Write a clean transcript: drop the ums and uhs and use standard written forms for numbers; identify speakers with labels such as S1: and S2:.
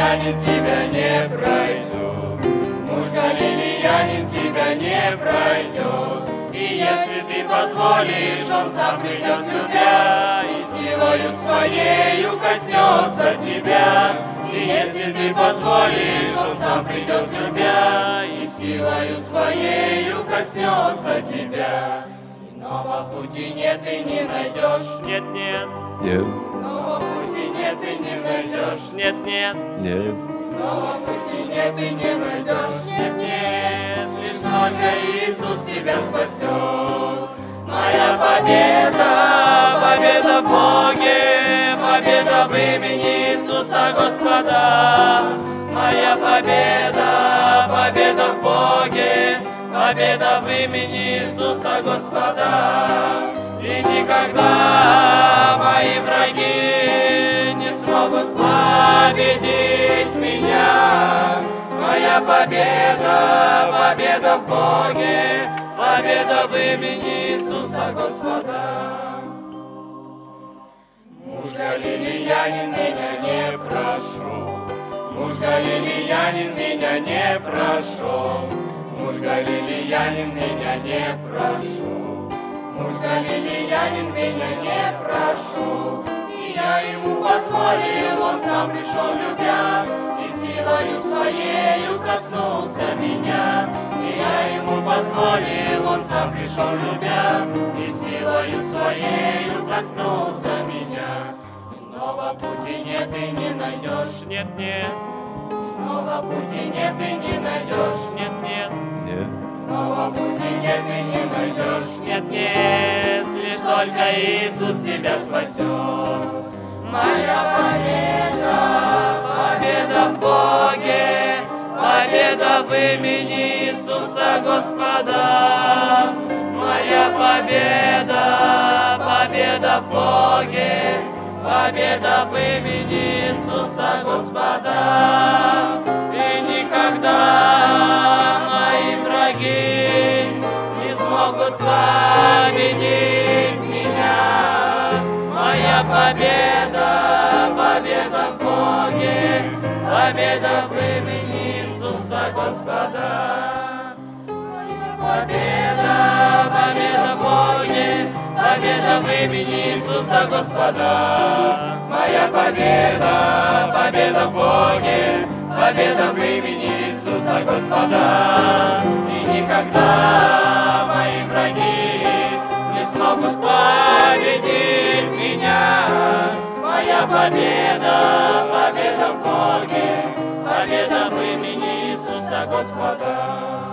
S1: галилеянин, тебя не пройду. Муж галилеянин тебя не пройдет. И если ты позволишь, он сам придет, любя, и силою своею коснется тебя. И если ты позволишь, он сам придет, любя, и силою своею коснется тебя. Иного пути нет и не найдешь.
S2: Нет, нет,
S3: Нет,
S1: Иного пути нет и не найдешь.
S2: нет, нет,
S3: нет,
S1: Иного пути нет и не найдешь. Нет, нет, лишь только Иисус тебя спасет. Моя победа, победа в Боге, победа в имени Иисуса Господа. Моя победа, победа в Боге, победа в имени Иисуса Господа. И никогда мои враги не смогут победить меня. Моя победа, победа в Боге, победа в имени Иисуса Господа. Муж галилеянин, меня не прошел. Муж галилеянин, меня не прошел. Муж галилеянин, меня не прошел. Муж галилеянин, меня не прошел. И я ему позволил, он сам пришел, любя, и силою своею коснулся меня. И я ему позволил, он сам пришел, любя, и силою своею коснулся меня. Иного пути нет и не найдешь.
S2: нет, нет,
S1: Иного пути нет и не найдешь.
S2: нет, нет,
S3: нет,
S1: Иного пути нет и не найдешь.
S2: нет, нет,
S1: Лишь только Иисус тебя спасет. Моя победа, победа в Боге, победа в имени Иисуса Господа. Моя победа, победа в Боге, победа в имени Иисуса Господа. И никогда мои враги не смогут победить меня. Моя победа, победа в Боге, победа в имени Иисуса Господа. Моя победа, победа в Боге, победа в имени Иисуса Господа. Моя победа, победа в Боге, победа в имени Иисуса Господа. И никогда мои враги не смогут победить меня. Моя победа, победа в Боге, победа в имени Иисуса Господа.